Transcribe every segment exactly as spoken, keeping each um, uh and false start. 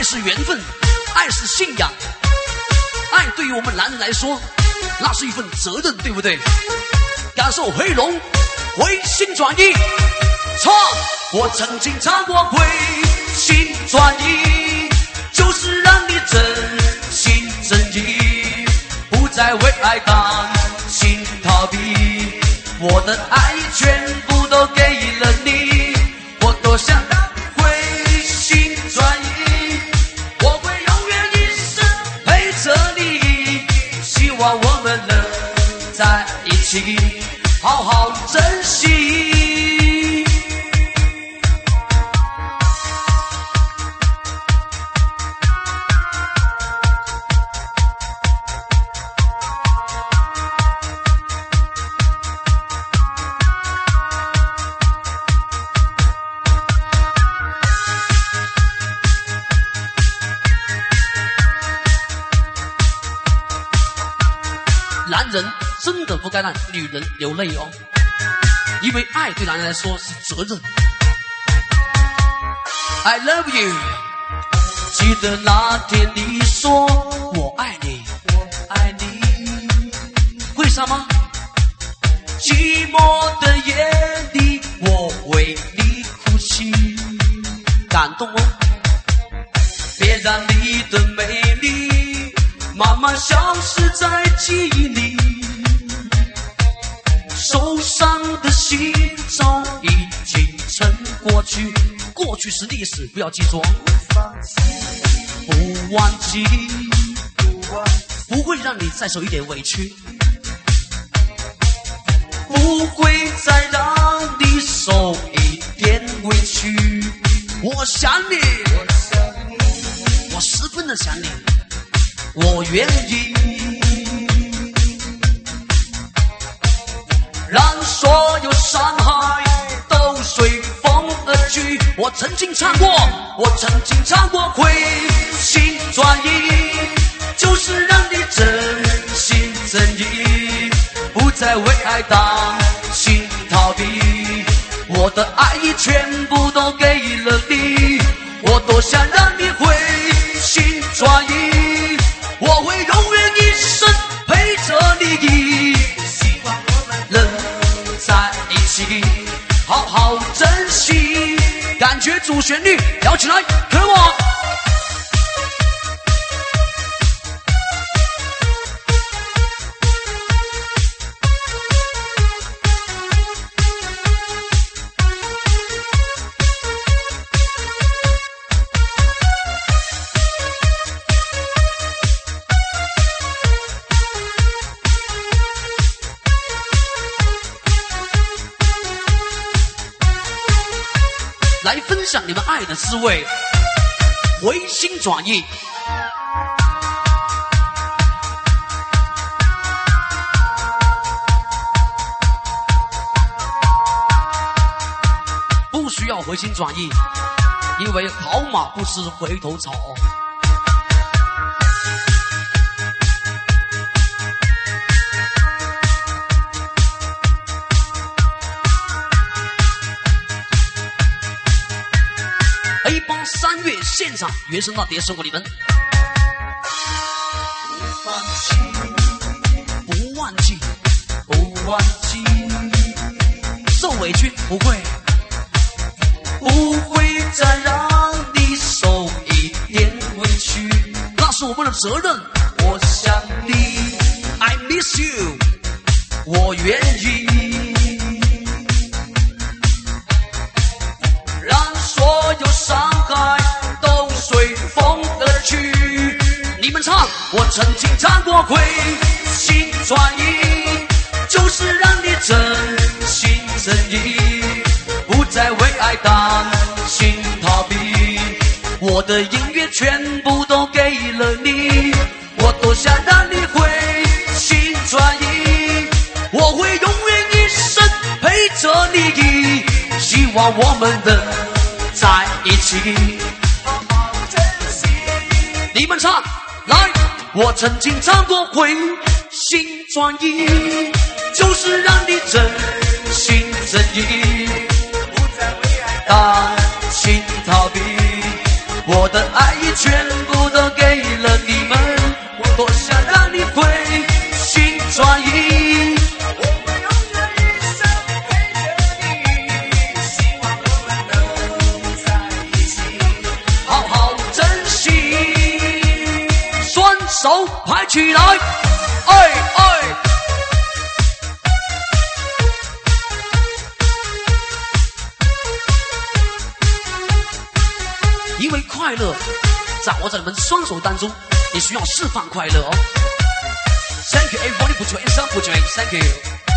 爱是缘分，爱是信仰，爱对于我们男人来说，那是一份责任，对不对？感受黑龙回心转意，唱。我曾经唱过回心转意，就是让你真心真意，不再为爱担心逃避。我的爱全部都给了你，我多想让你回心转意，我会永远一生陪着你，希望我们能在一起好好珍惜。男人真的不该让女人流泪哦，因为爱对男人来说是责任。I love you， 记得那天你说我爱你，我爱你，为什么？寂寞的夜里，我为你哭泣，感动哦。别让你的美丽慢慢消失在记忆里，受伤的心早已经成过去，过去是历史，不要记住，不忘记，不会让你再受一点委屈，不会再让你受一点委屈。我想你，我十分的想你，我愿意让所有伤害都随风而去。我曾经唱过，我曾经唱过回心转意，就是让你真心真意，不再为爱担心逃避。我的爱意全部都给了你，我多想让你回心转意，我会永远一生陪着你，希望我们能在一起好好珍惜。感觉主旋律摇起来，跟我来分享你们爱的滋味，回心转意。不需要回心转意，因为好马不吃回头草。A 八三月现场原声大碟送给你们，不忘记，不忘记，不忘记，受委屈不会，不会再让你受一点委屈，那是我们的责任。我想你 ，I miss you， 我愿意。所有伤害都随风而去。你们唱，我曾经唱过回心转意，就是让你真心真意，不再为爱担心逃避。我的音乐全部都给了你，我多想让你回心转意，我会永远一生陪着你，希望我们能在一起好好珍惜。你们唱来，我曾经唱过回心转意，就是让你真心真意，不再为爱担心逃避。我的爱意全部都给了你们，我多想让你回心转意。我会永远一生陪着你，希望我们能在一起，好好珍惜。双手拍起来，哎哎！因为快乐掌握在你们双手当中，你需要释放快乐哦。Thank you, everybody. Put your hands up, put your hands. Thank you.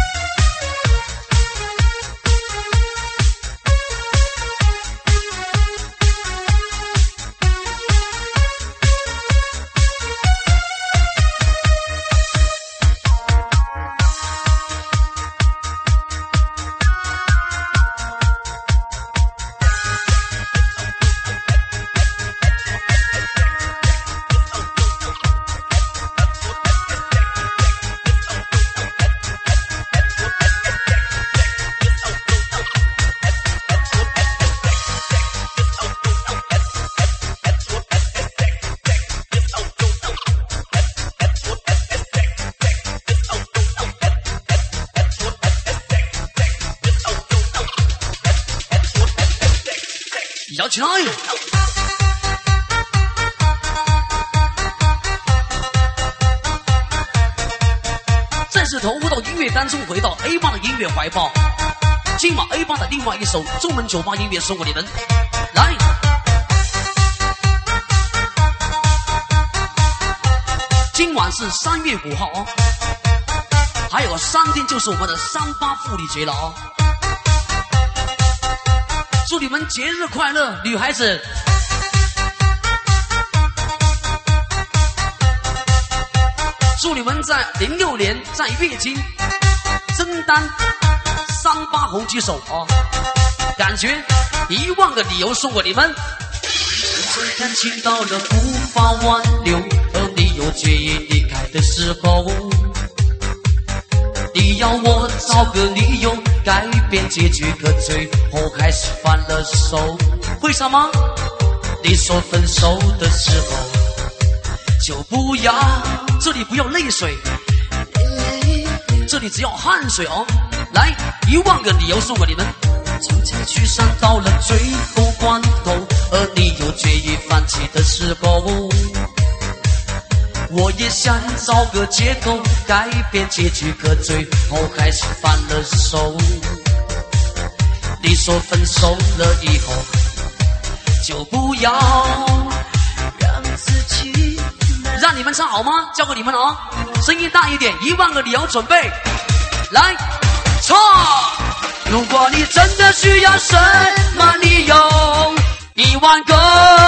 摇起来！正式投入到音乐当中，回到 A 八的音乐怀抱。今晚 A 八的另外一首中文酒吧音乐送给你们，来！今晚是三月五号哦，还有三天就是我们的三八妇女节了哦。祝你们节日快乐，女孩子！祝你们在零六年在月经增单三八红举手啊！感觉一万个理由送给你们。感情到了无法挽留，而你又决意离开的时候，你要我找个理由改变结局，可最后还是放了手。为什么？你说分手的时候就不要，这里不要泪水，这里只要汗水哦。来，一万个理由送给你们。从结局上到了最后关头，而你又决意放弃的时候，我也想找个借口改变结局，可最后还是放了手。你说分手了以后就不要让自己，让你们唱好吗？交给你们了啊！声音大一点，一万个理由准备，来唱。如果你真的需要什么理由，一万个。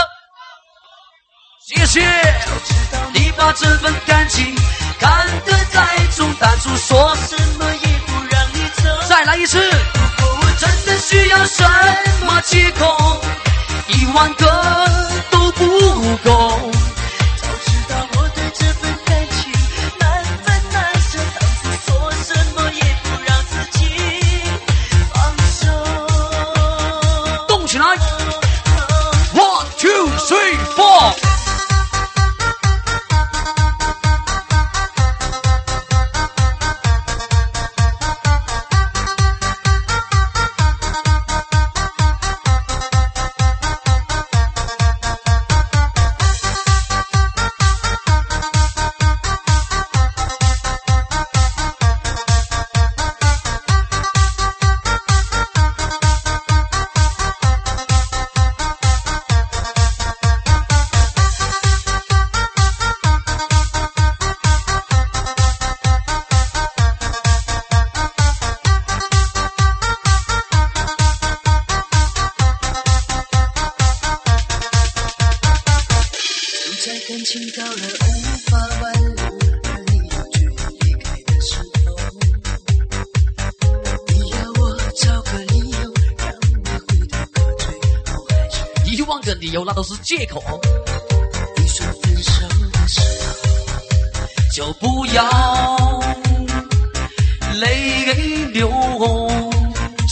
谢谢。你把这份感情看得太重，当初说什么也不让你走。再来一次。如果我真的需要什么借口，一万个都不够。早知道我对这份感情难分难舍，当初说什么也不让自己放手。动起来 ！One two three four。理由那都是借口。你说分手的时候就不要泪流，三个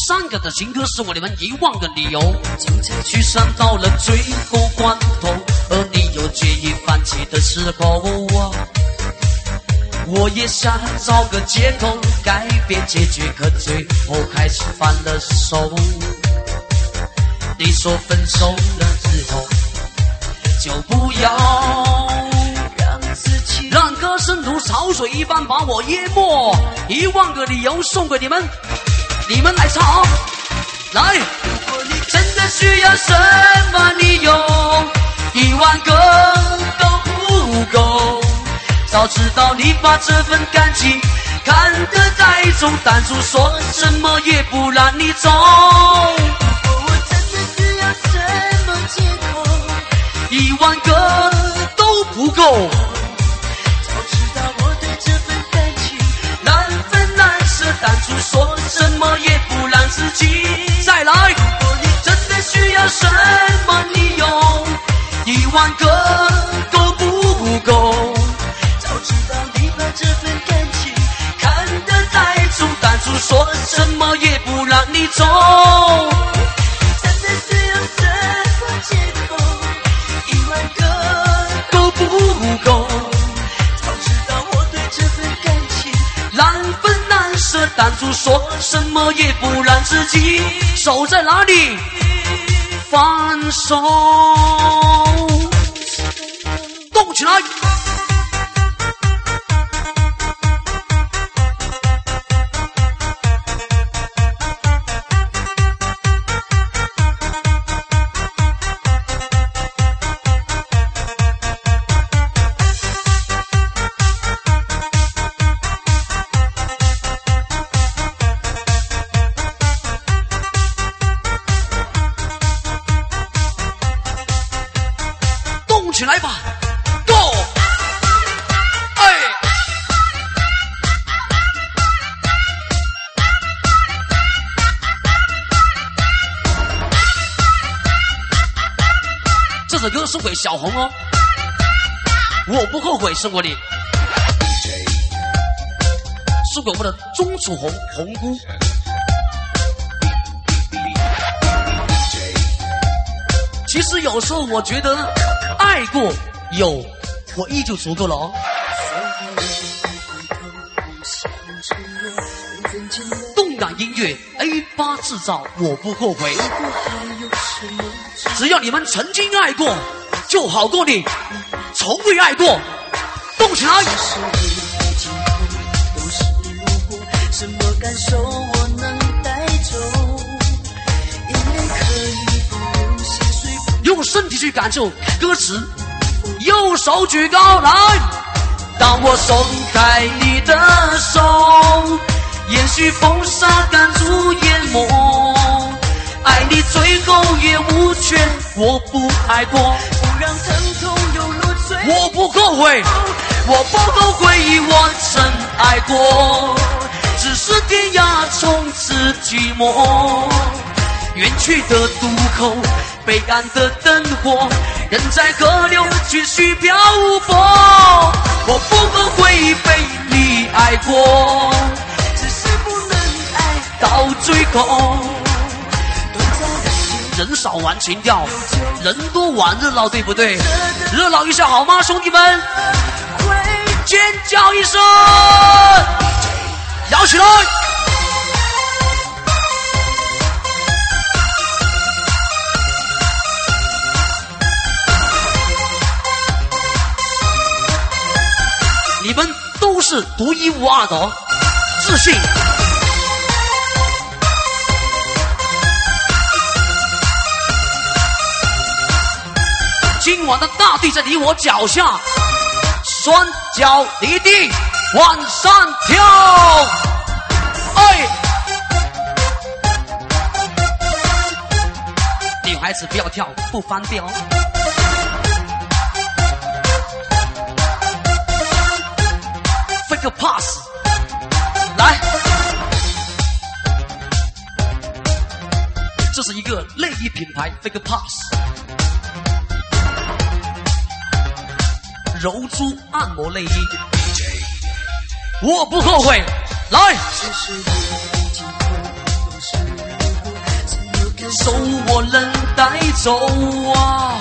的情歌送给你们一万个理由。精彩曲上到了最后关头，而你又决意放弃的时候啊，我也想找个借口改变结局，可最后还是放了手。你说分手了之后就不要让自己让歌声如潮水一般把我淹没。一万个理由送给你们，你们来唱。来，如果你真的需要什么理由，一万个都不够。早知道你把这份感情看得太重，当初说什么也不让你走。如果我真的需要什么借口，一万个都不够。早知道我对这份感情难分难舍，当初说什么也不让自己。再来，如果你真的需要什么理由，一万个都不够。早知道你把这份感情看得太重，当初说什么也不让你走。真的需要什么借口，一万个都不够。早知道我对这份感情难分难舍，当初说什么也不让自己。手在哪里？放手，动起来。起来吧 ，Go！ 哎，这首歌送给小红哦，我不后悔送过你，送给我们的钟楚红红姑。其实有时候我觉得。爱过有我依旧足够了哦。动感音乐 A 八 制造，我不后悔。只要你们曾经爱过，就好过你从未爱过。动起来！什么感受我能带走？用身体去感受歌词，右手举高来。当我松开你的手，也许风沙赶住淹没。爱你最后也无权，我不爱过，不让疼痛流露最后。我不后悔，我不后悔，我曾爱过，只是天涯从此寂寞。远去的渡口，北岸的灯火，人在河流继续漂泊。我不后悔被你爱过，只是不能爱到最后。人少玩情调，人多玩热闹，对不对？热闹一下好吗，兄弟们？尖叫一声，摇起来！你们都是独一无二的哦，自信。今晚的大地在你我脚下，双脚离地往上跳。哎，女孩子不要跳，不方便哦。Fake pass， 来，这是一个内衣品牌 Fake pass， 柔珠按摩内衣，我不后悔。来， 手我能带走啊。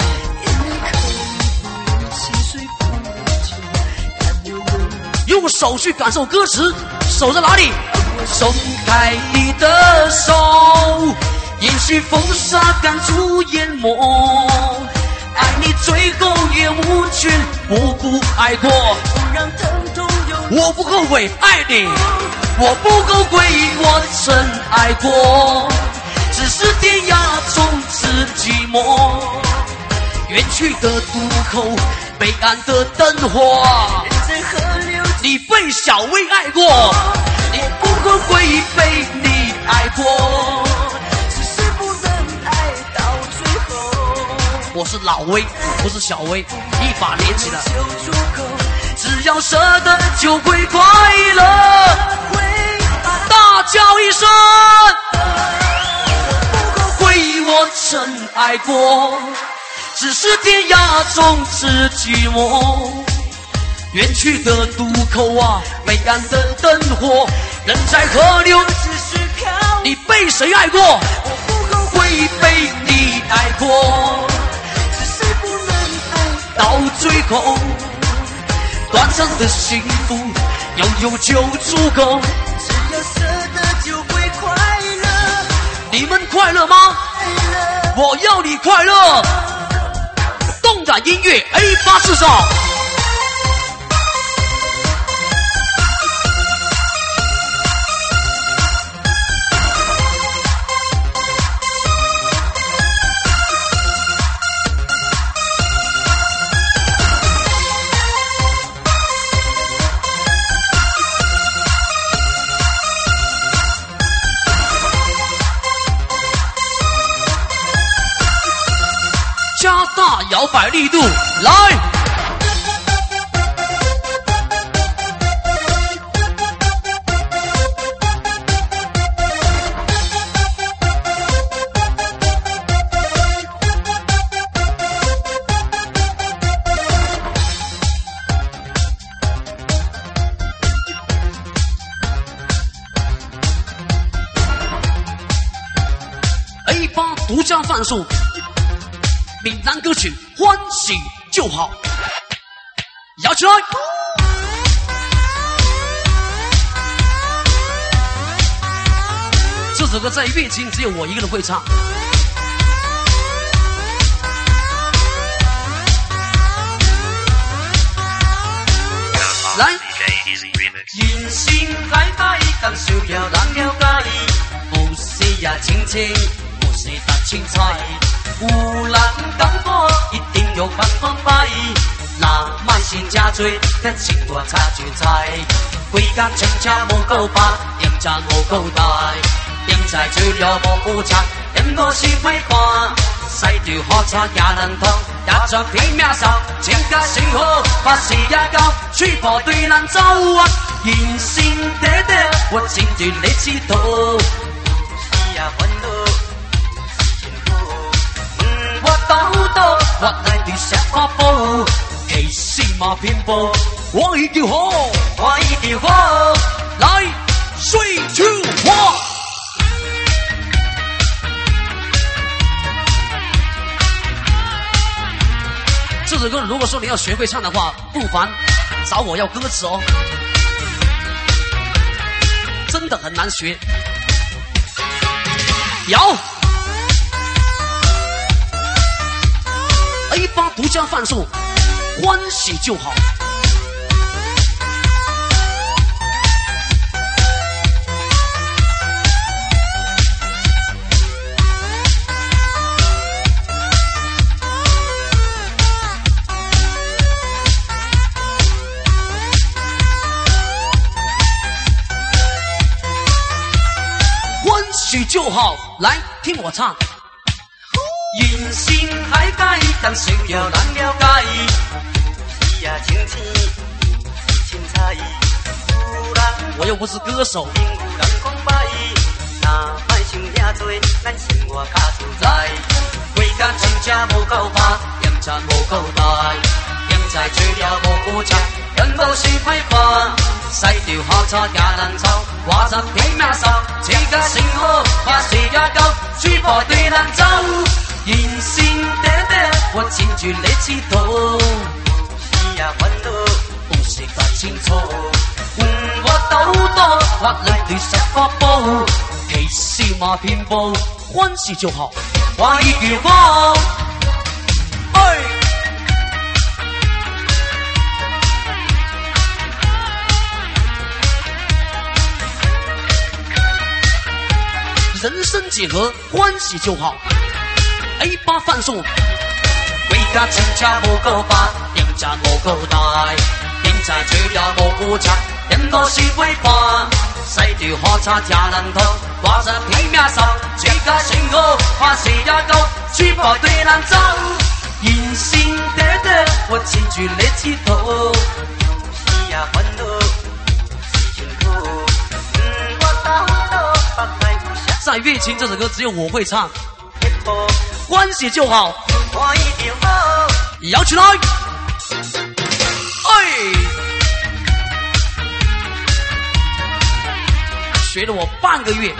用手去感受歌词，手在哪里？松开你的手，也许风沙赶住淹没。爱你最后也无权，我不爱过，我不后悔爱你，我不后悔我曾爱过，只是天涯从此寂寞，远去的渡口，北岸的灯火，你被小薇爱过，你不后悔被你爱过，只是不能爱到最后。我是老薇，不是小薇，一把连起来。只要舍得就会快乐，大叫一声，不后悔我曾爱过，只是天涯从此寂寞，远去的渡口啊，北岸的灯火，人在河流只是漂。你被谁爱过？我不后悔被你爱过，只是不能爱到最后。短暂的幸福，拥有就足够。只要舍得就会快乐。你们快乐吗？快乐。我要你快乐。动感音乐 A 八四少。加大摇摆力度，来！A 八独家贩售。闽南歌曲欢喜就好，摇起来！这首歌在乐清只有我一个人会唱。来，人生海海，当逍遥人了解，不是也清清，不是搭青菜。有人讲我一定要百分百，那卖是真多，咱生活差就菜。规工请车无够白，点赞无够大，点菜做了无好吃，点五是歹看。驶着火车也能通，也作拼命走，情甲生活把事也到，水泡对咱走啊。人生短短，我真正在佚佗，是啊烦恼。我斗斗，我来对啥发布？其实嘛偏颇，我一条好，我一条好，来，three two one。这首歌如果说你要学会唱的话，不妨找我要歌词哦，真的很难学。摇。A 八独家贩售，欢喜就好。欢喜就好，来听我唱。人生海海，当逍遥人了解，是啊清青，是凊彩。我又不是歌手。有人讲歹，那莫想遐多，咱生活较自在。规工请车无够拍，点赞无够大，点菜做了无好吃，人无是歹看。 洗掉可差也能走，話實幾咩手，這個成我話誰也夠，豬婆對能走，沿線的的我牽住你知道，依呀揾到不是不清楚，換我鬥多，或裏對十個煲，其笑罵遍佈，歡喜就好，話一句話，哎。人生幾何，歡喜就好。A 八飯餸，為家親家無夠八，人家無夠大，人家最也無顧察，人多是為怕，洗掉可差也能逃，話實皮咩手，這個成個話誰也夠，豬婆對難走，沿線的的我牽住你知道，依呀揾到是前途，嗯我到到不快。在月情这首歌只有我会唱，欢喜就好，摇起来，哎，学了我半个月，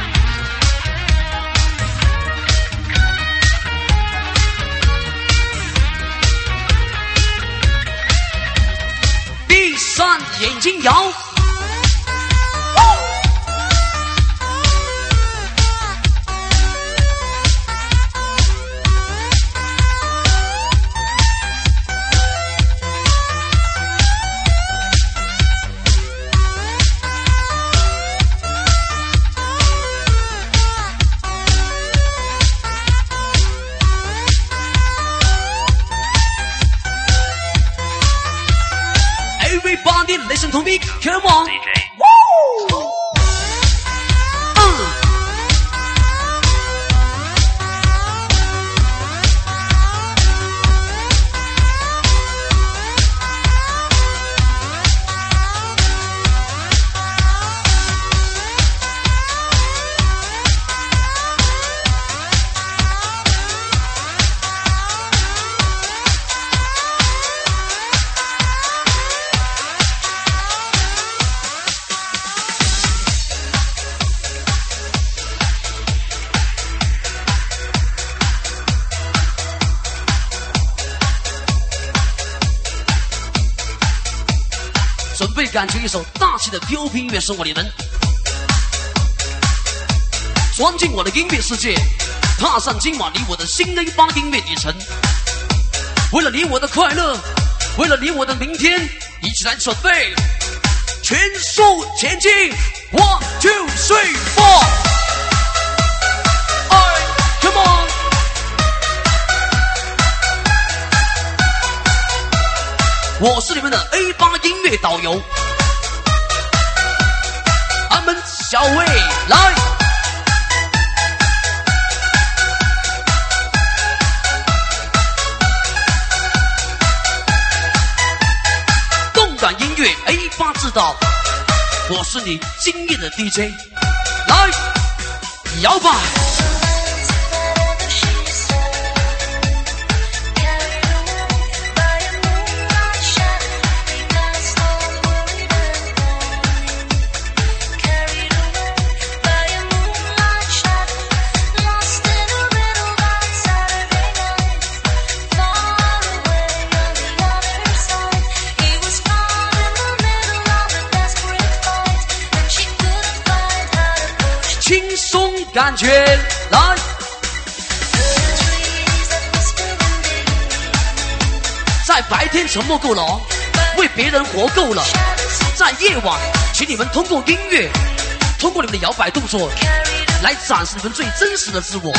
闭上眼睛摇。Everybody listen to me, come on. D J. Woo! 嗯。准备感觉一首大气的 P O P 音乐送给你们，钻进我的音乐世界，踏上今晚你我的新 A 八音乐旅程。为了你我的快乐，为了你我的明天，一起来准备，全速前进 ！One two three four， 哎 ，Come on！ 我是你们的 A 八音乐导游，俺们小魏来，动感音乐 A 八指导，我是你今夜的 D J， 来摇吧。感觉来，在白天沉默够了哦，为别人活够了，在夜晚，请你们通过音乐，通过你们的摇摆动作，来展示你们最真实的自我。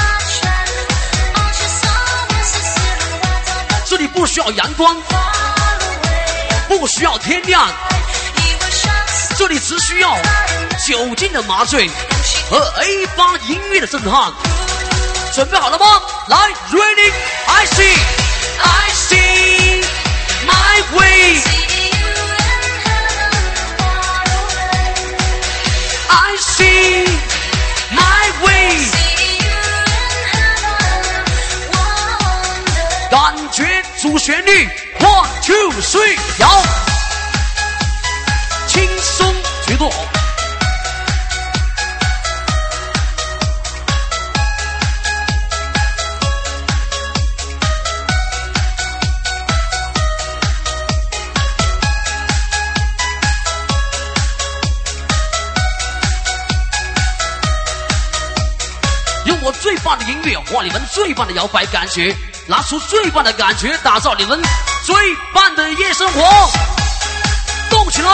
这里不需要阳光，不需要天亮，这里只需要酒精的麻醉和 A 八音乐的震撼。准备好了吗？来 ，Ready? I see, I see my way. I see my way. 感觉主旋律 ，One two three， 摇，轻松。 没错。用我最棒的音乐换你们最棒的摇摆感觉，拿出最棒的感觉，打造你们最棒的夜生活，动起来！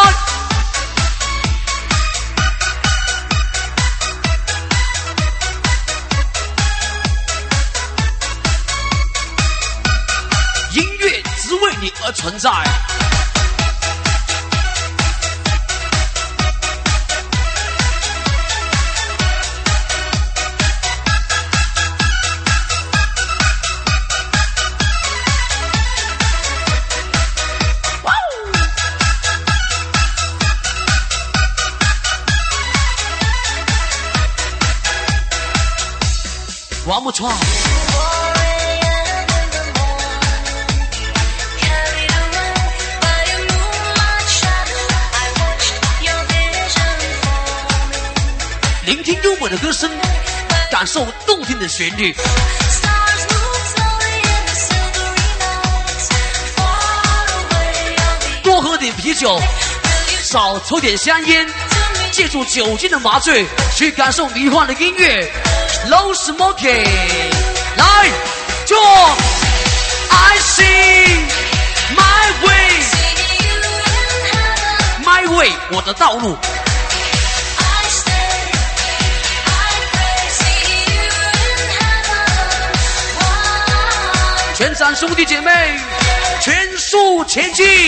音乐只为你而存在。One more time.聆听优美的歌声，感受动听的旋律。多喝点啤酒，少抽点香烟，借助酒精的麻醉，去感受迷幻的音乐。No smoking， 来，就 I see my way，my way， 我的道路。全场兄弟姐妹，全速前进。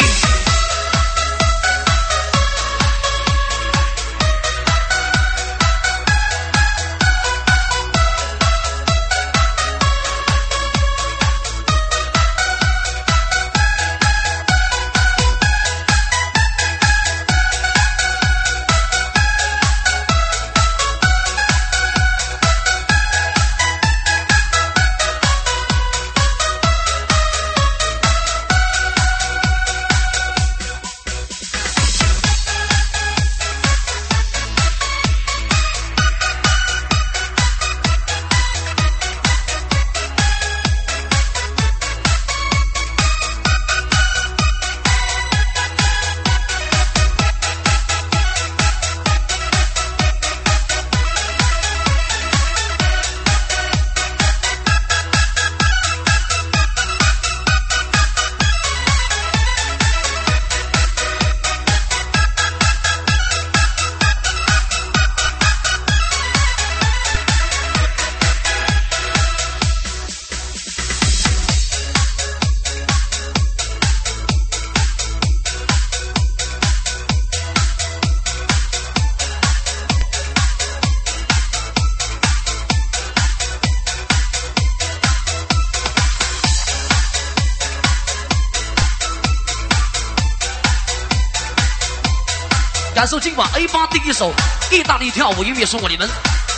感受今晚 A 八第一首意大利跳舞音乐送给你们。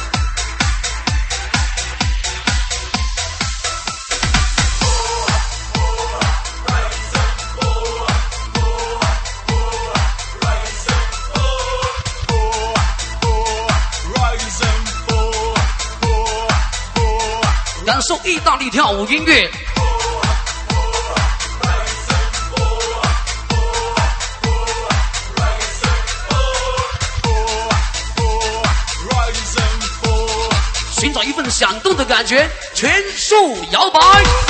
感受意大利跳舞音乐。寻找一份响动的感觉，全速摇摆。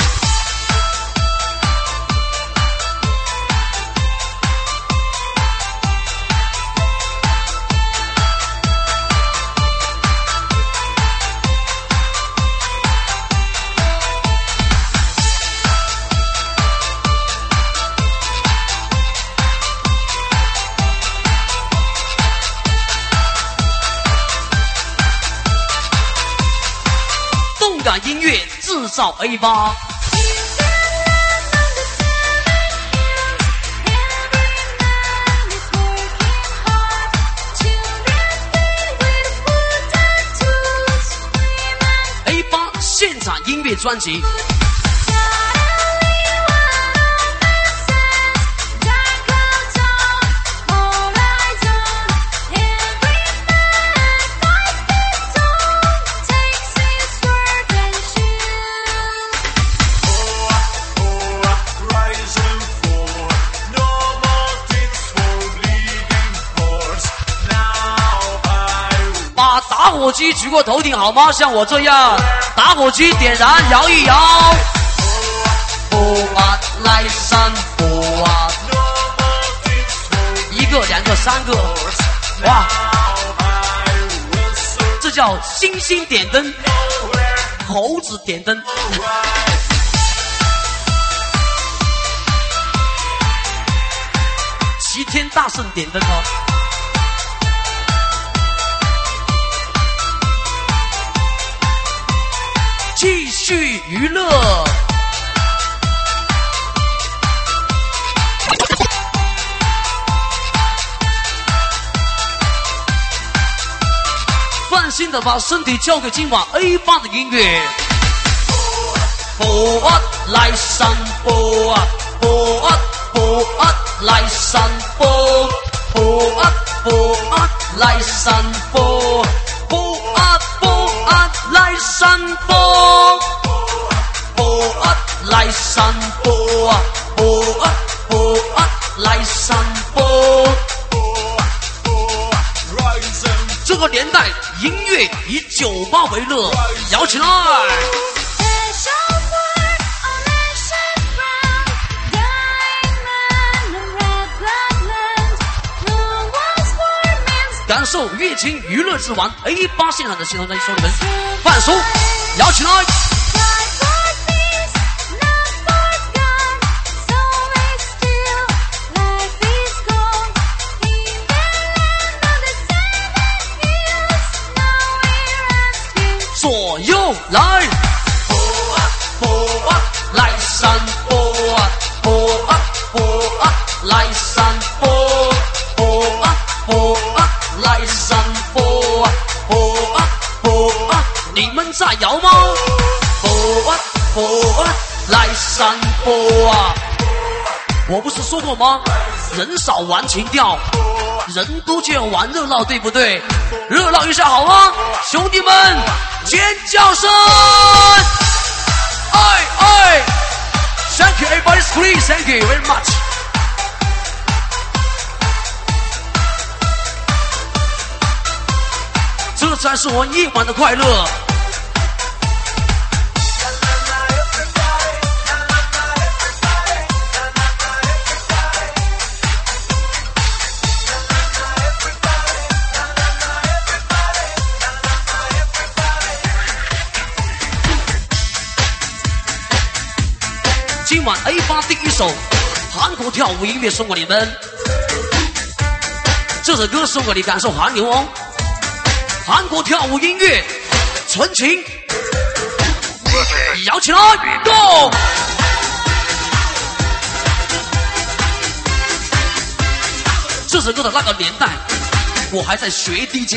感音乐制造 A 八。A 八现场音乐专辑。 机举过头顶好吗？像我这样，打火机点燃，摇一摇。波啊，来山坡啊！一个、两个、三个，哇！这叫星星点灯，猴子点灯。齐天大圣点灯哦！继续娱乐。放心的把身体交给今晚 A 八的音乐。波啊，来山坡啊，波啊波啊，来山坡，波啊波啊，来山坡，波啊波啊，来山坡，波啊来山坡啊，波啊波啊，来山坡。这个年代，音乐以酒吧为乐，摇起来！感受乐清娱乐之王 A 八现场的现场在兄弟们，放松，摇起来！左右来，坡啊坡啊，来山坡啊，坡啊坡啊，来山坡，坡啊坡啊，来山坡啊，坡啊坡啊，你们在摇吗？坡啊坡啊，来山坡啊！我不是说过吗？人少玩情调，人多就要玩热闹，对不对？热闹一下好吗？兄弟们！尖叫声！哎哎 ！Thank you, everybody, please. Thank you very much. 这才是我夜晚的快乐。今晚 A 八第一首韩国跳舞音乐送给你们，这首歌送给你感受韩流哦。韩国跳舞音乐，纯情，摇起来 ，Go！ 这首歌的那个年代，我还在学 D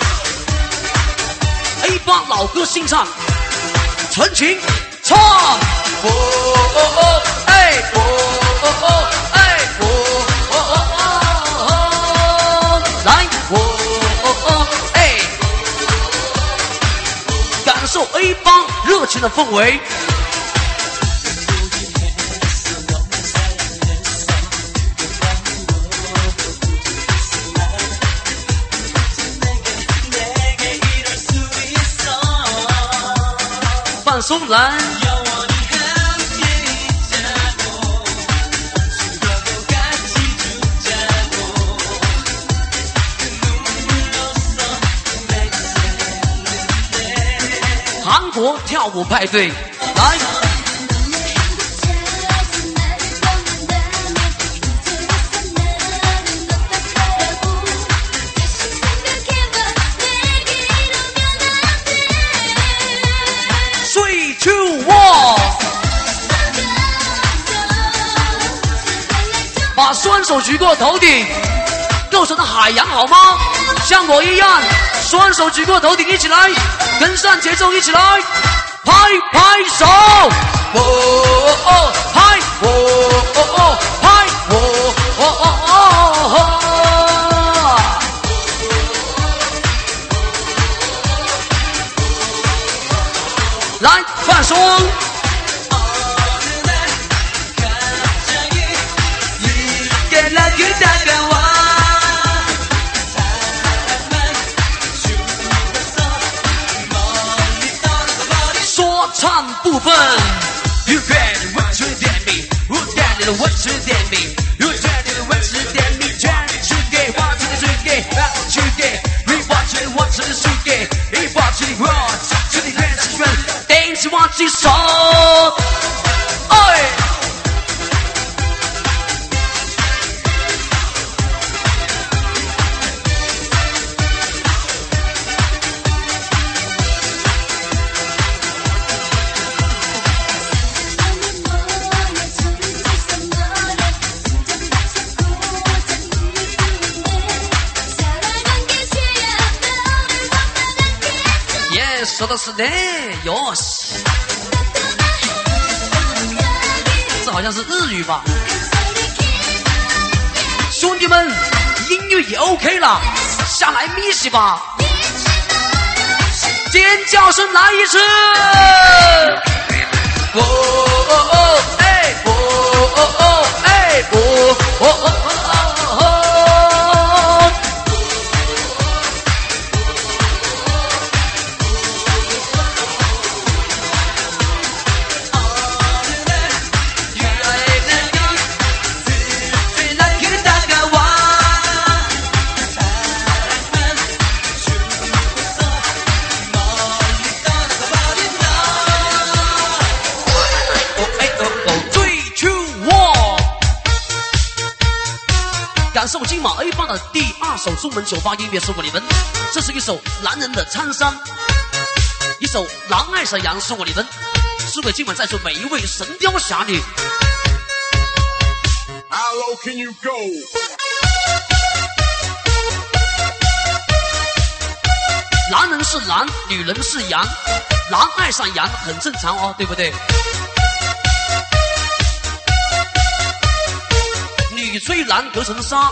J。A 八老歌新唱，纯情唱。哦哦哦，哎，哦哦哦，哎，哦哦哦哦，来，哦哦哦，哎，感受 A 八热情的氛围。放松来。韩国跳舞派对，来！Three, two, one， 把双手举过头顶，构成的海洋好吗？像我一样，双手举过头顶，一起来！跟上节奏，一起来，拍拍手，哦哦，拍，哦哦哦，拍，哦哦哦哦，来放松。 唱部分。You ready? What you did me? Who did it? What you did me? You did it? What you did me? Try to get what you did get, what you get. We watch it, watch it, you get. We watch it, watch it, you get. Dance, watch it, so. Oi. 说的是的，哟西，这好像是日语吧？兄弟们，音乐也 OK 了，下来咪西吧！尖叫声来一次！哦哦哦，哎，哦哦哦，哎，哦哦哦哦。 感受金马 A 八的第二首中文酒吧音乐送给你们，这是一首男人的沧桑，一首狼爱上羊送给你们，送给今晚在座每一位神雕侠侣。How low can you go? 男人是狼，女人是羊，狼爱上羊很正常哦，对不对？ 女追男隔层纱，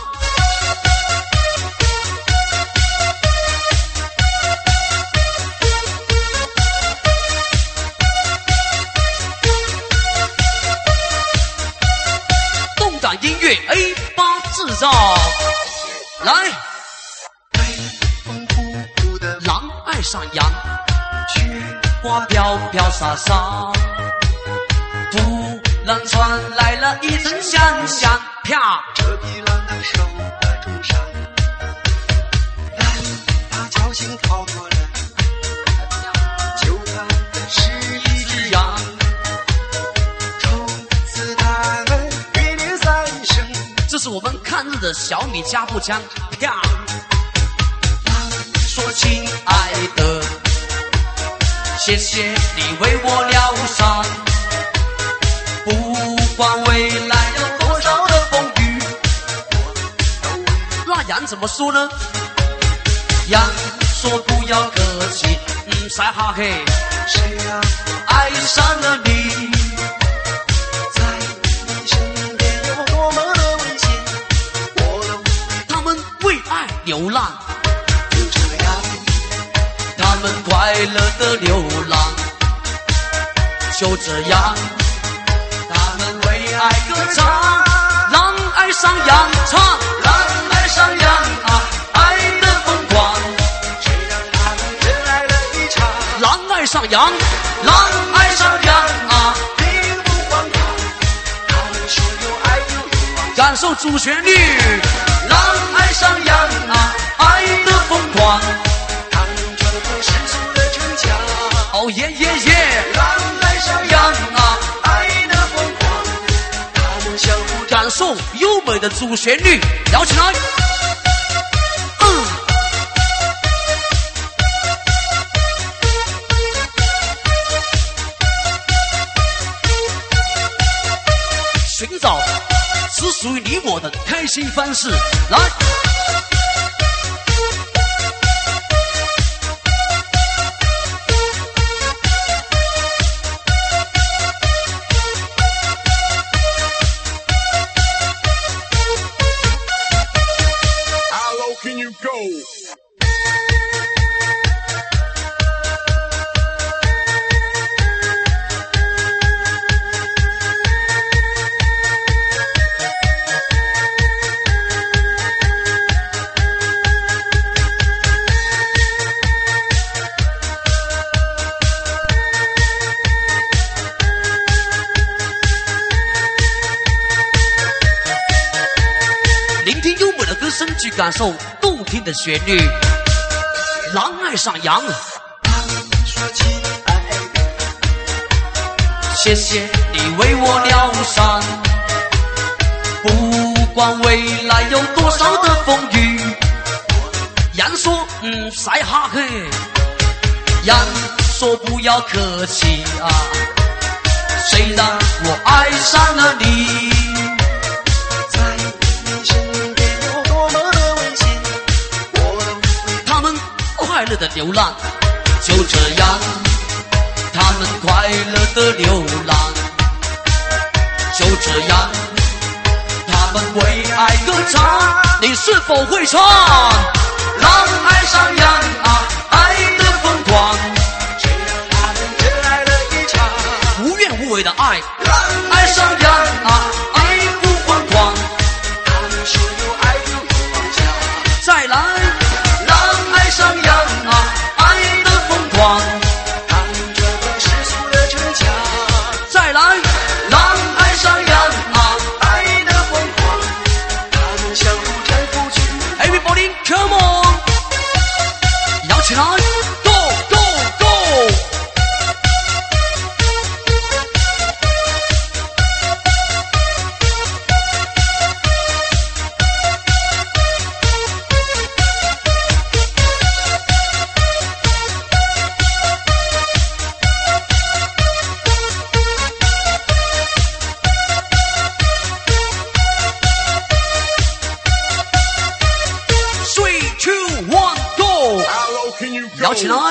动感音乐 A 八制造，来，狼爱上羊，雪花飘飘洒洒，突然传来了一阵响响。 啪！这匹狼的手把重伤，狼把侥幸逃脱了，就怕的是一只羊。从此他们约定三生。这是我们抗日的小米加步枪。啪！狼说：“亲爱的，谢谢你为我疗伤，不管未来有多少的。” 羊怎么说呢？羊说不要客气，嗯，晒哈嘿。谁呀、啊、爱上了你？在你身边有多么的危险？我都他们为爱流浪，就这样，他们快乐的流浪，就这样，他们为爱歌唱，狼爱上羊唱，狼。 上羊啊，爱的疯狂，谁让他们热爱了一场？狼爱上羊，狼爱上羊啊，并不慌张。他们说有爱就有望，感受主旋律。狼爱上羊啊，爱的疯狂。他们穿过世俗的城墙。哦耶耶耶！狼爱上羊啊，爱的疯狂。他们相互感受优美的主旋律，摇起来。 寻找只属于你我的开心方式，来。How low can you go? 去感受动听的旋律。狼爱上羊，谢谢你为我疗伤，不管未来有多少的风雨。羊说嗯晒哈嘿，羊说不要客气啊，虽然我爱上了你， 在你身边有多么的危险，我都会。 他们快乐的流浪，就这样，他们快乐的流浪，就这样，他们为爱歌唱。你是否会唱？狼爱上羊啊，爱的疯狂， 这让他们热爱了一场无怨无悔的爱。狼爱上羊啊，爱不疯狂， 他们说有爱就不放假。 再来，狼爱上羊啊，爱的疯狂， 他们这个世俗的逞强。 再来，狼爱上羊啊， 爱的疯狂，他们相互搀扶去。 Everybody come on， 摇起来 ，Go Go Go！ Three, two, one, go！ 摇起来，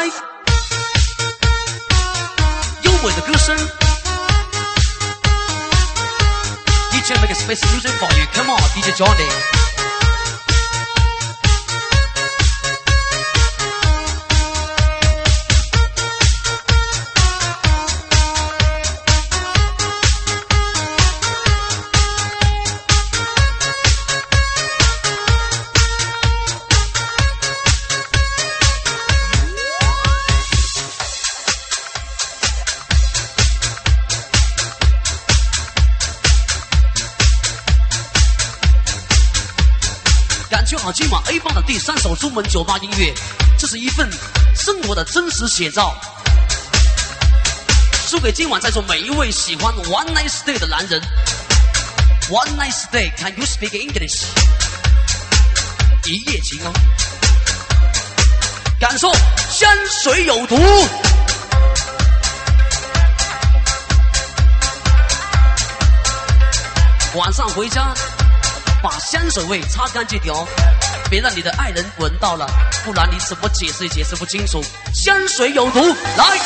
优美的歌声。D J make a special music for you. Come on, D J Johnny. 感觉好，今晚 A 棒的第三首出门酒吧音乐，这是一份生活的真实写照，输给今晚在座每一位喜欢 One Night Stay 的男人。One Night Stay, can you speak English？ 一夜情哦，感受香水有毒。晚上回家，把香水味擦干净点哦，别让你的爱人闻到了，不然你怎么解释也解释不清楚。香水有毒，来。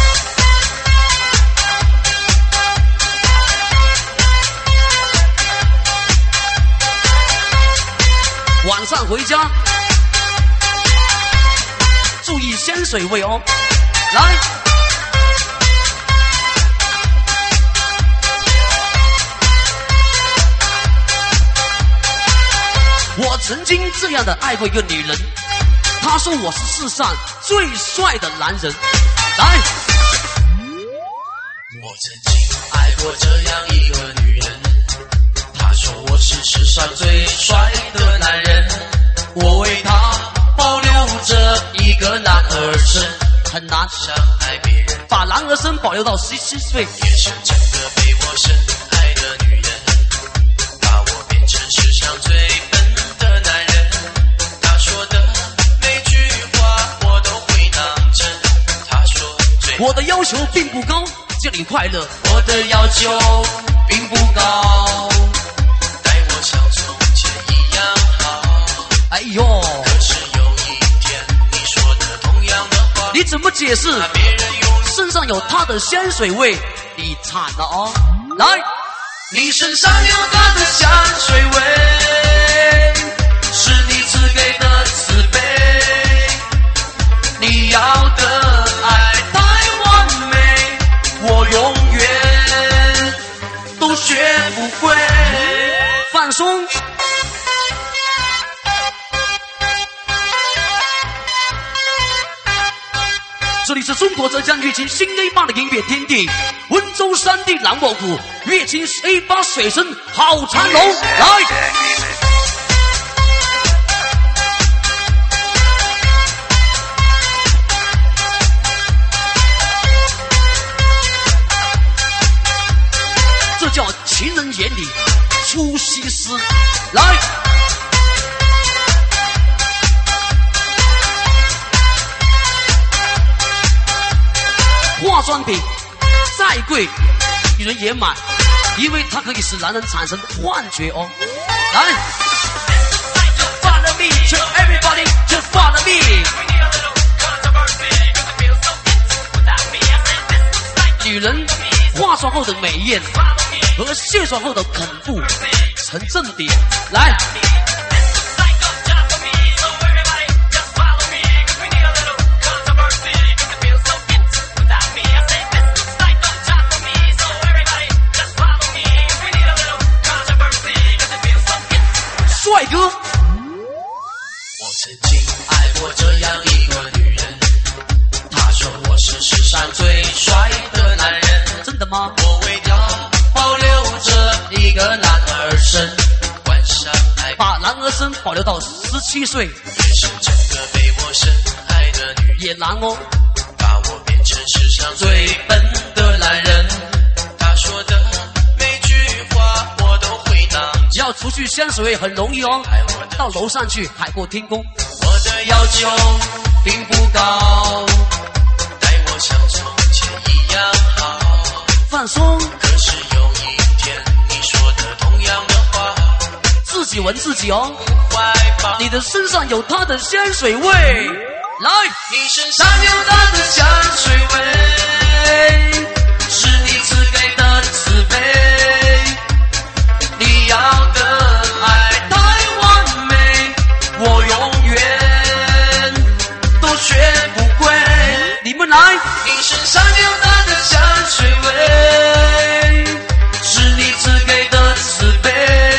晚上回家，注意香水味哦，来。我曾经这样的爱过一个女人，她说我是世上最帅的男人。来， 我曾经爱过这样一个女人，她说我是世上最帅的男人，我为她保留着一个男儿身， 很难想爱别人， 把男儿身保留到十七岁， 也是整个被我深爱的女人，把我变成世上最笨的男人。她说的每句话我都会当真，她说最我的要求并不高，叫你快乐。 我的要求并不高，待我像从前一样好。 哎呦， 可是有一天你说的同样的话， 你怎么解释？ 那别人用身上有她的香水味，你惨了哦。来， 你身上有她的香水味，是你赐给的慈悲，你要的爱太完美，我永远都学不会。 放松。这里是中国浙江乐清新 A 八的音乐天地，温州山地蓝沃谷，乐清 A 八水声好长龙，来。 情人眼里出西施。来，化妆品再贵，女人也买，因为它可以使男人产生幻觉哦。来 ，Follow me, everybody, just follow me。女人化妆后的美艳和卸妆后的恐怖成正比。来。帅哥， 我曾经爱过这样一个女人，她说我是世上最帅的男人。 真的吗？ 我为她保留着一个男儿身，晚上爱把男儿身保留到十七岁， 也是整个被我深爱的女人， 也难哦。 把我变成世上最笨的男人。她说的每句话我都会当真， 要除去香水味很容易哦，到楼上去海阔天空。 我的要求并不高，待我像从前一样好。 放松， 可是有一天你说的同样的话， 自己闻自己哦。 怀抱你的身上有它的香水味，来， 你身上有它的香水味，是你赐给的慈悲。你要的爱太完美，我永远都学不会。 你们来， 你身上有它的香水味，是你赐给的慈悲。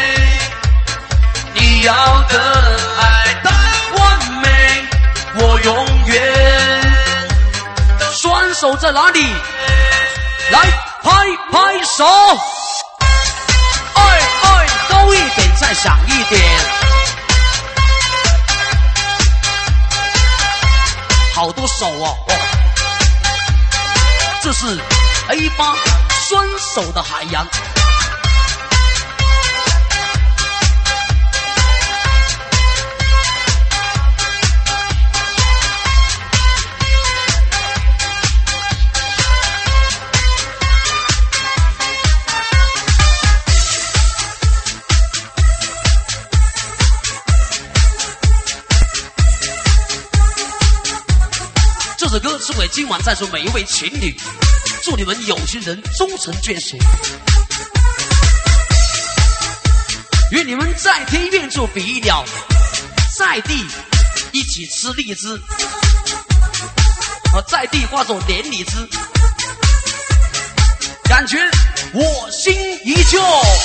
你要的爱太完美，我永远。 双手在哪里？来，拍拍手。哎哎，高一点，再响一点。好多手哦，哦，这是 A 八双手的海洋。这首歌是为今晚在座每一位情侣，祝你们有情人终成眷属，愿你们在天愿做比鸟，在地一起吃荔枝，而在地化作连理枝，感觉我心依旧。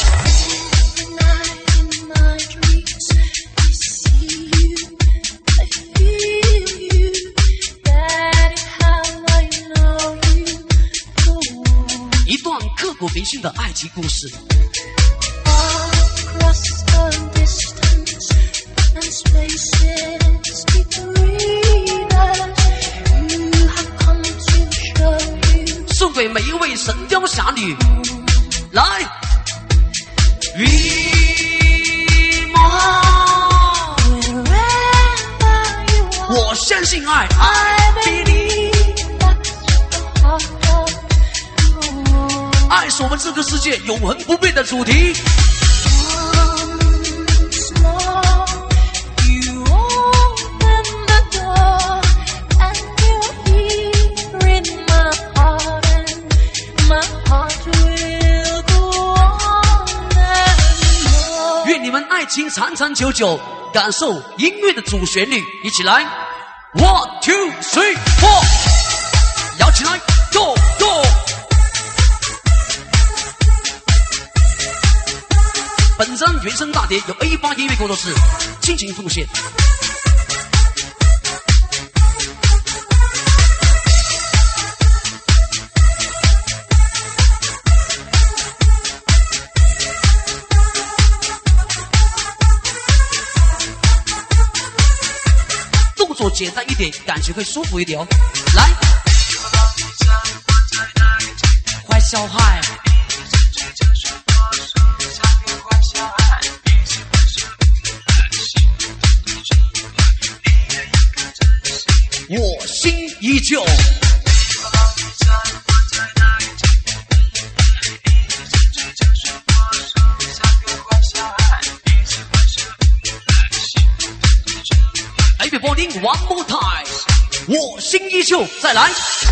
一段刻骨铭心的爱情故事。送给每一位神雕侠侣，来，一梦，我相信爱，爱比你。爱是我们这个世界永恒不变的主题。愿你们爱情长长久久，感受音乐的主旋律，一起来 ，one two three four， 摇起来 ，go go。本张原声大碟由 A 八音乐工作室倾情奉献。动作简单一点，感觉会舒服一点哦。来，坏小孩。 我心依旧。Everybody one more time， 我心依旧，再来。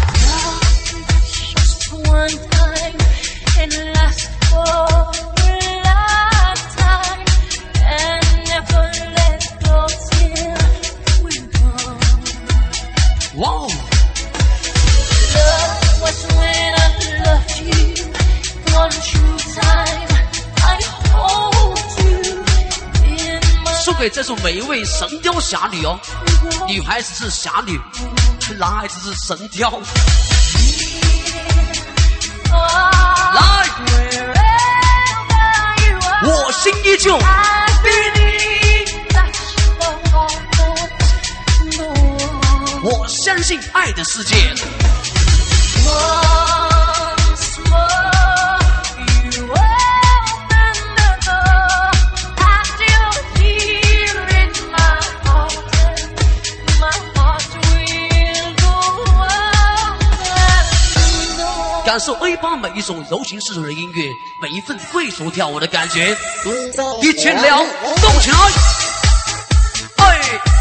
One time and last for a lifetime and never let go till we're gone. Wow. Love was when I loved you. One true time I hold you in my 送给这首每一位神雕侠侣哦，女孩子是侠女，男孩子是神雕。来，我心依旧。我相信爱的世界。感受 A 八每一种柔情似水的音乐，每一份会所跳舞的感觉，一起聊动起来！哎。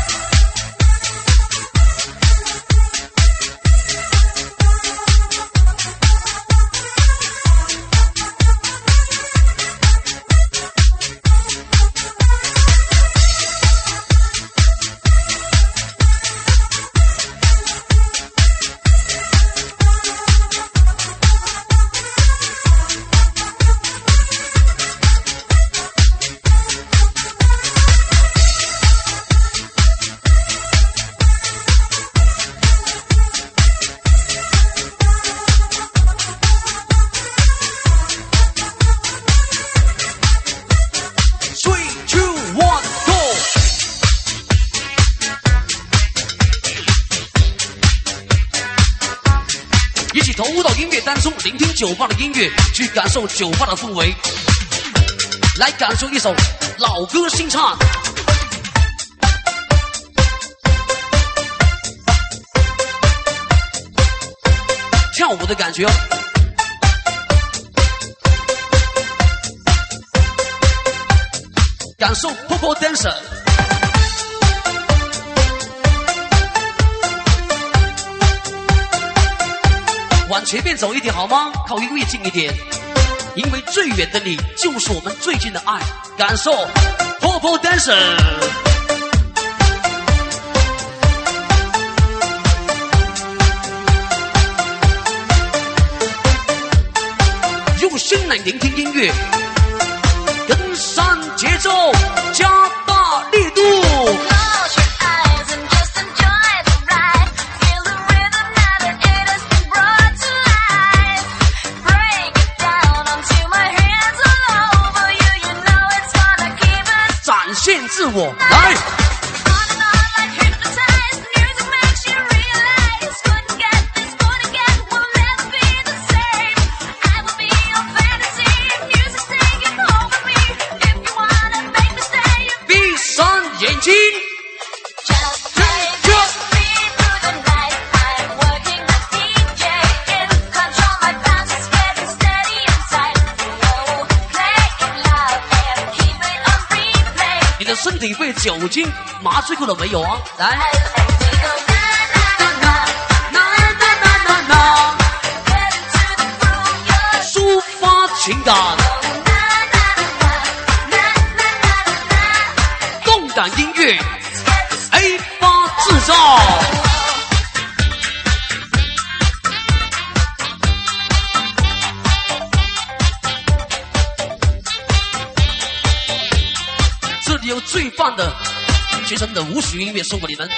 投入到音乐当中，聆听酒吧的音乐，去感受酒吧的氛围，来感受一首老歌新唱。跳舞的感觉哦，感受 Popo Dancer。往前面走一点好吗？靠音乐近一点，因为最远的你就是我们最近的爱。感受 Popo Dancer， 用心来聆听音乐，跟上节奏，加大力度。限自我，来。闭上眼睛。身体被酒精麻醉过了没有啊？来，抒发情感，动感音乐 ，A 八制造。这里有最棒的全程的舞曲音乐送给你们。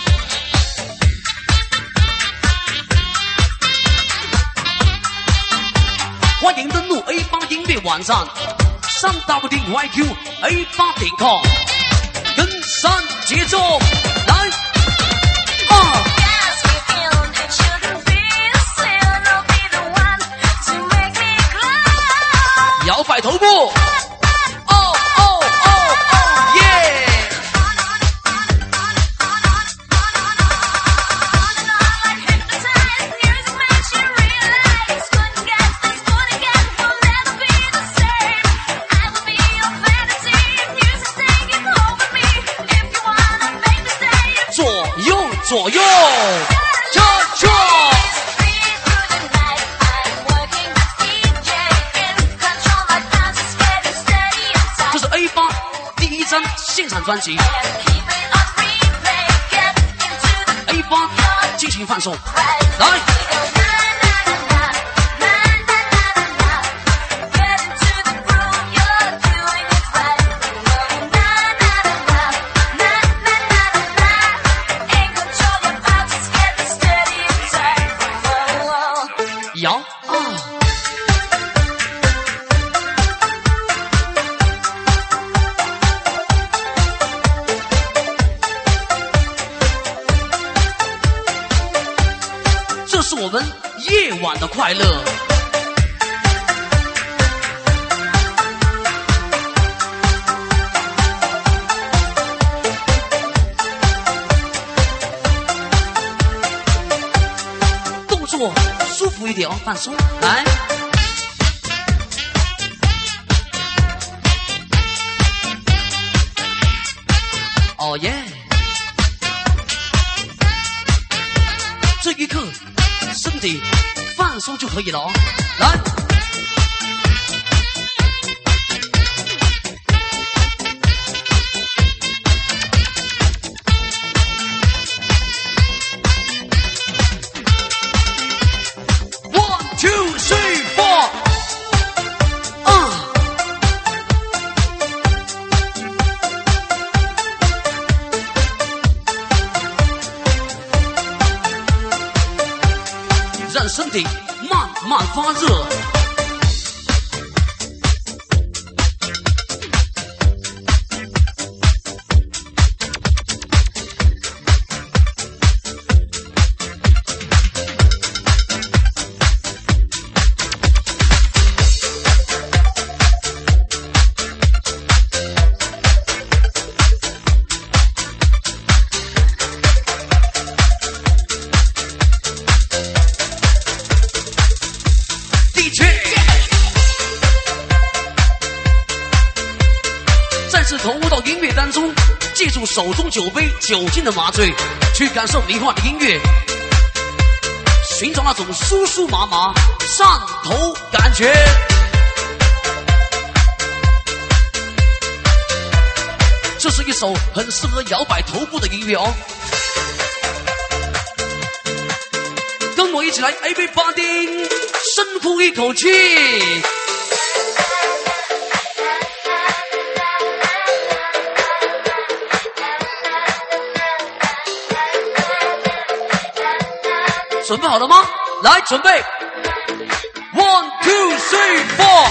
欢迎登录 A 八音乐网站，三 W 点 Y Q A 八点 com， 跟上节奏，来，二。摇摆头部。 左右，恰恰。这是 A 八第一张现场专辑 ，A 八进行放送，来。摇啊！这是我们夜晚的快乐。动作舒服一点哦，放松，来。哦耶！这一刻，身体放松就可以了哦，来。让身体慢慢发热。再次投入到音乐当中，借助手中酒杯酒精的麻醉，去感受迷幻的音乐，寻找那种酥酥麻麻上头感觉。这是一首很适合摇摆头部的音乐哦，跟我一起来 everybody 深呼一口气。准备好了吗？来，准备 ，one two three four。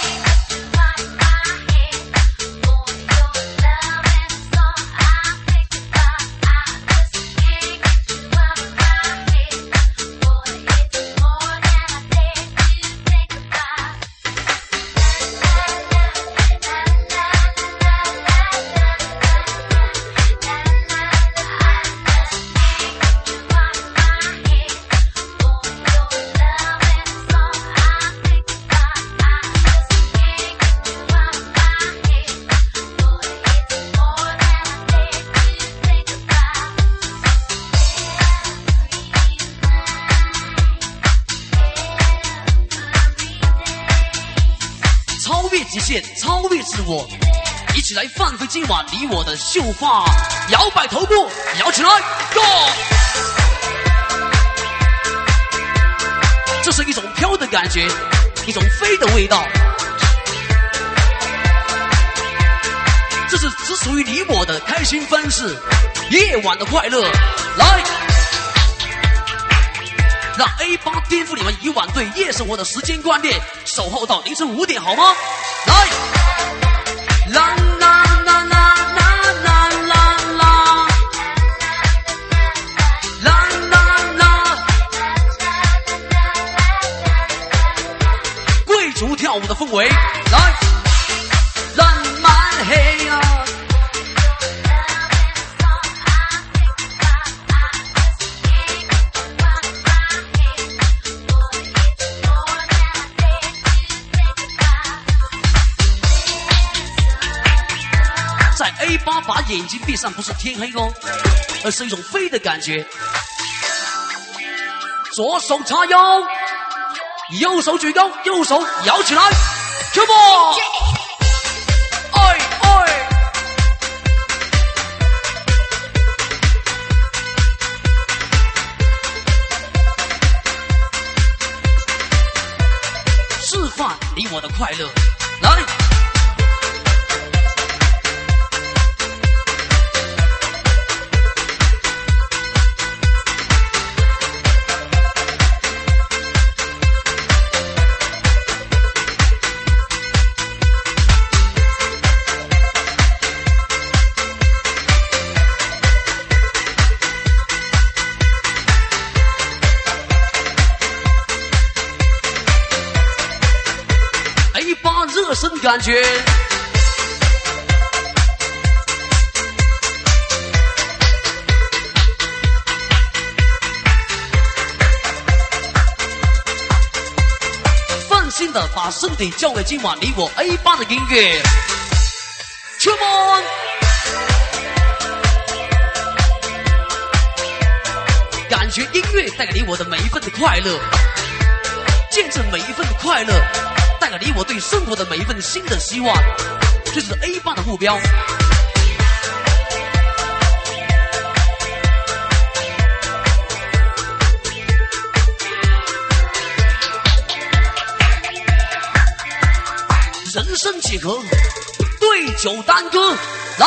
极限，超越自我，一起来放飞今晚你我的秀发，摇摆头部，摇起来 ，Go！ 这是一种飘的感觉，一种飞的味道，这是只属于你我的开心方式，夜晚的快乐，来！让 A 八颠覆你们以往对夜生活的时间观念，守候到凌晨五点，好吗？来，啦啦啦啦啦啦啦啦，啦啦啦，贵族跳舞的氛围，来，浪漫黑啊！在 A 八把眼睛闭上，不是天黑哦。 而是一种飞的感觉。左手叉腰，右手举高，右手摇起来 ，Come on！ 哎哎！示范你我的快乐，来！热身感觉，放心的把身体交给今晚你我 A 八的音乐 ，Come on！ 感觉音乐带给你我的每一份的快乐，见证每一份的快乐。带给你我对生活的每一份新的希望，这就是 A 八的目标。人生几何，对酒当歌，来。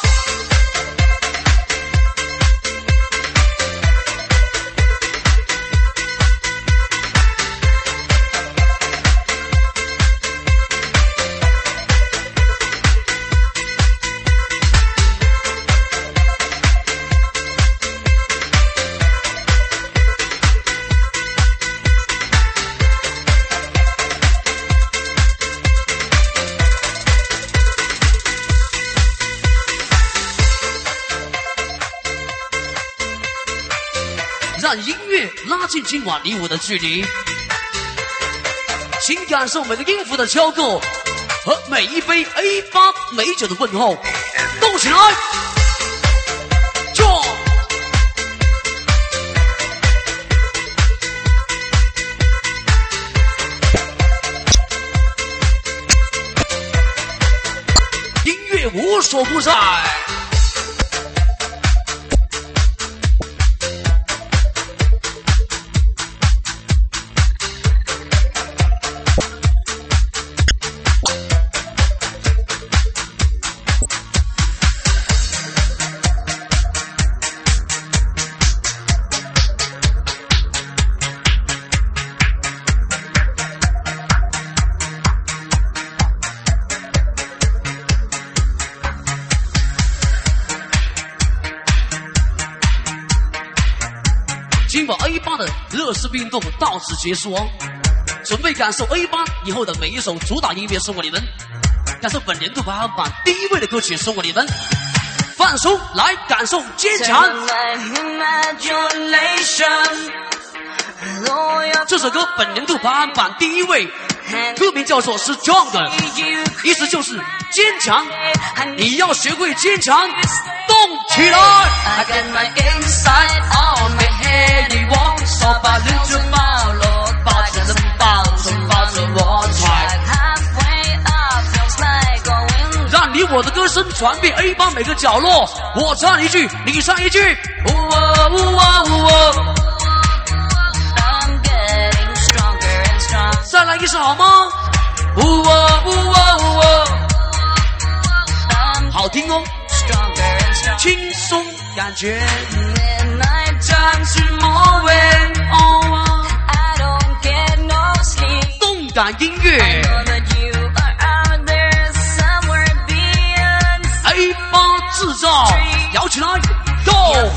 让音乐拉近今晚你我的距离，请感受每个音符的敲构和每一杯 A 八美酒的问候，动起来！就音乐无所不在。今晚 A 八的热身运动到此结束哦，准备感受 A 八以后的每一首主打音乐送给你们，感受本年度排行榜第一位的歌曲送给你们，放松来感受坚强。这首歌本年度排行榜第一位，歌名叫做 Stronger， 意思就是坚强，你要学会坚强，动起来。I got my inside on my head， 你往手把日子抱落，抱着人抱着抱着我传，让你我的歌声传遍 A 八每个角落。我唱一句，你唱一句，呜哦呜哦呜哦。再来一首好吗？呜哦呜哦呜哦，好听哦，轻松感觉。动感音乐 ，A 八制造，摇起来 ，Go！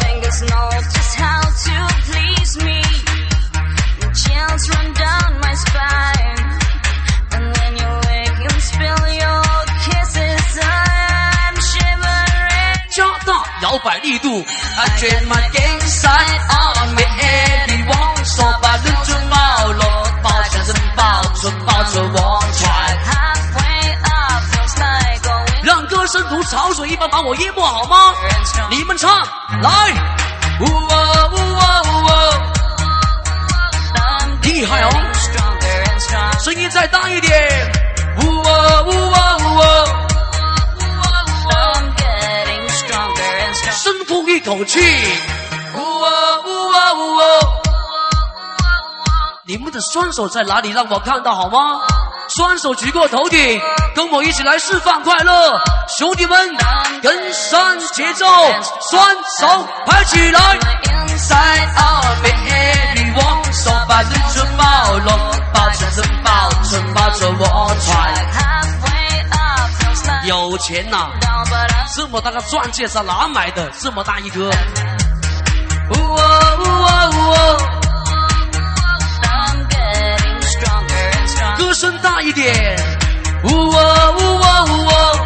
加大摇摆力度。I dream my inside on me head， 你往手把日子抱落，抱着人抱着抱着我传，让歌声如潮水一般把我淹没好吗？你们唱，来，呜哦呜哦呜哦，厉害哦！声音再大一点，呜哦呜哦呜哦，深呼一口气，呜哦呜哦呜哦。你们的双手在哪里？让我看到好吗？双手举过头顶，跟我一起来释放快乐，兄弟们，跟上节奏，双手拍起来。Inside out, baby， 我手把日子包容，抱着真抱着抱着我穿。有钱呐、啊，这么大个钻戒在哪买的？这么大一个。呜哦呜哦呜哦。歌声大一点，呜哦呜哦呜哦，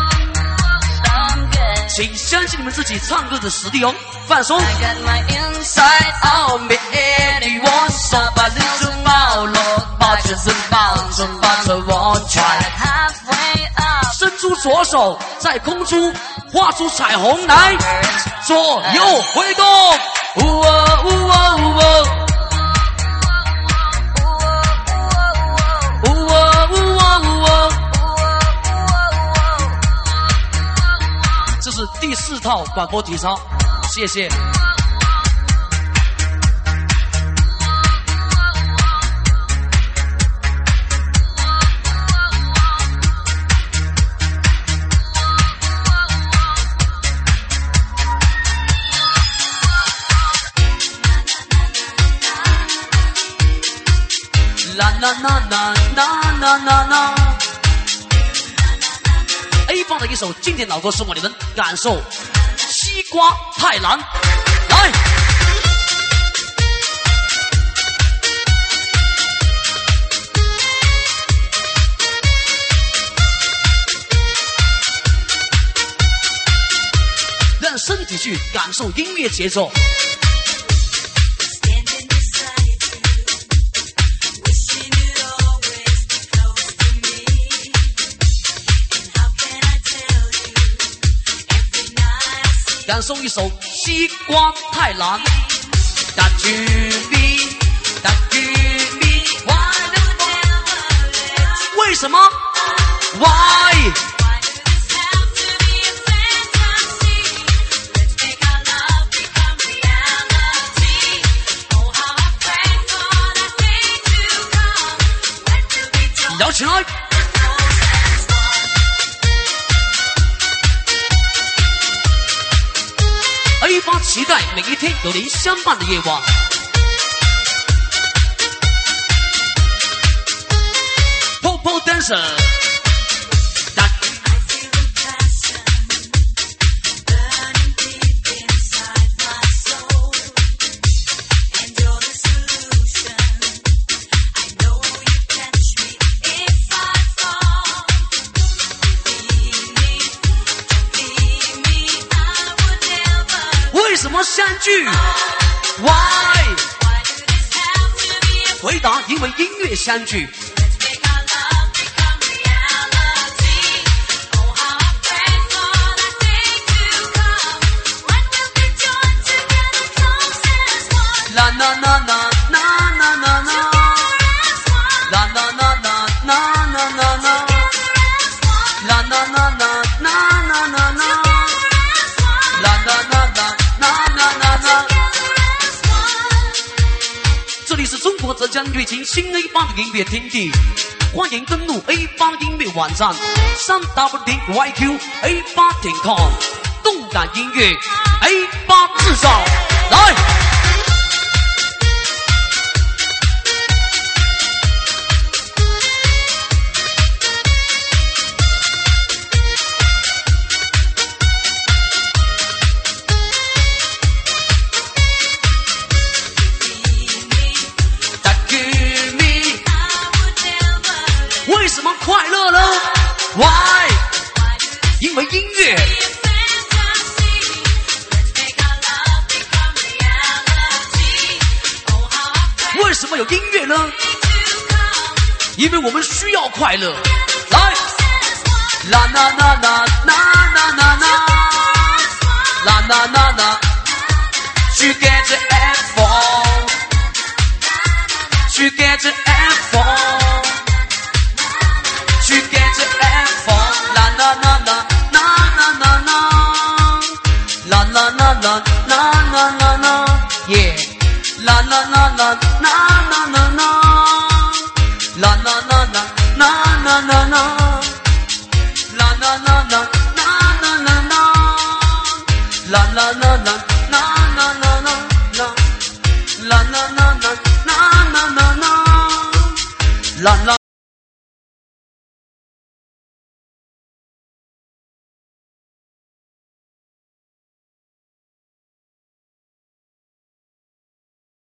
请相信你们自己唱歌的实力哦，放松。Inside out, baby， 我手把日子包容，抱着真抱着抱着我穿。伸出左手，在空中画出彩虹来，左右挥动，呜哦呜哦呜哦。这是第四套广播体操，谢谢。啦啦啦啦啦啦啦啦。A 方的一首经典老歌，送给你们感受。西瓜太蓝，来。让身体去感受音乐节奏。感受一首《西瓜太蓝》。That you be, that you be, why the devil? 为什么 ？Why？ 摇起来！ A 方期待每一天有您相伴的夜晚。Popo dancer， 为什么相聚 ？Why？ 回答：因为音乐相聚。啦啦啦啦啦啦啦啦，啦啦啦啦啦啦啦啦，啦啦啦啦啦啦啦啦，啦啦啦啦。 这里是中国浙江瑞金新 A 八的音乐天地，欢迎登录 A 八音乐网站三 w 点 y q a 八点 com， 动感音乐 A 八制造，来。为什么快乐呢 ？Why？ 因为音乐。为什么有音乐呢？因为我们需要快乐。来， La na na na na na na na La na na na去跟着 F 风去跟着 F 风去跟着 F 风 La na na na na na na na La na na na na na na na Yeah La na na na na na na na La na na na na na na na La na na na na na na na La na na na na na na na La na na na na na na na La na